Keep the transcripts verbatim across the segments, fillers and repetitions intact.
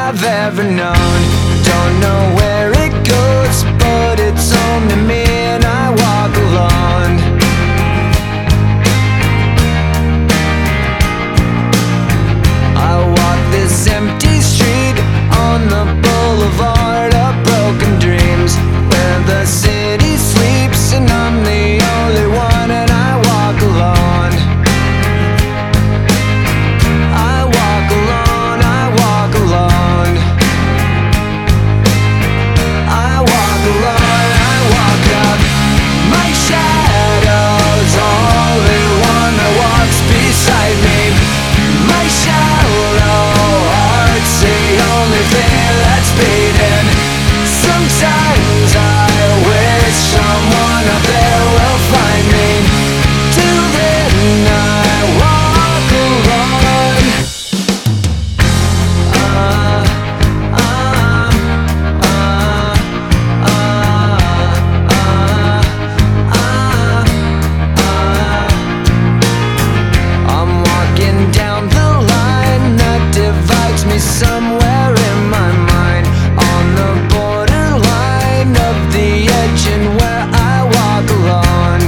I've ever known. Don't know where it goes, but it's home to me, and I walk alone. I walk this empty street on the boulevard of broken dreams, where the city sleeps and I'm the only one, and I walk alone. I walk alone, I walk alone. I walk alone, I walk up. My shadow's only one that walks beside me. My shallow heart's the only thing that's beating. Sometimes I wish someone up there will find me. Till then I walk alone. Uh, uh, uh, uh, uh, uh. I'm walking down the line that divides me somewhere in my mind, on the borderline of the edge and where I walk alone.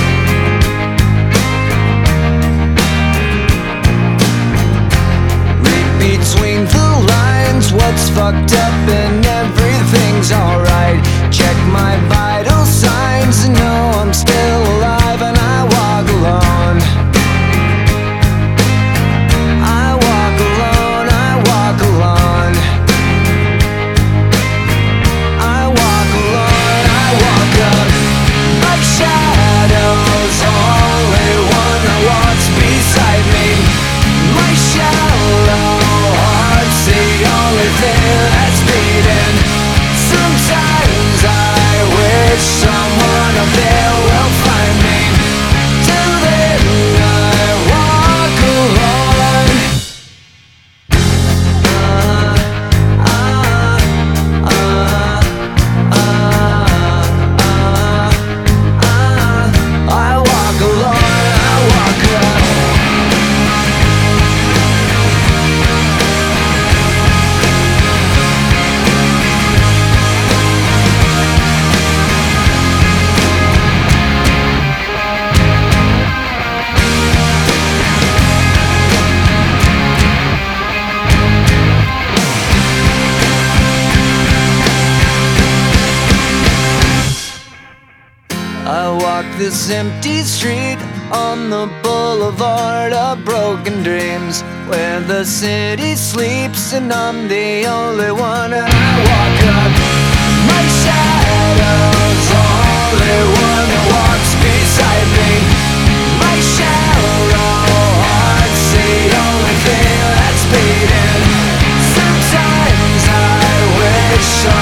Read between the lines what's fucked up and everything's alright. Check my vital signs and know I'm still alive, and I walk alone. I walk alone, I walk alone. I walk alone, I walk up. My shadow's only one that walks beside me. My shallow heart's the only thing that's beating. Sometimes I wish someone up there will find me. Till then I walk alone. Uh, uh, uh, uh, uh, uh. I walk alone, I walk up. I walk this empty street on the boulevard of broken dreams, where the city sleeps and I'm the only one, and I walk up. My shadow's only one that walks beside me. My shallow heart's the only thing that's beating. Sometimes I wish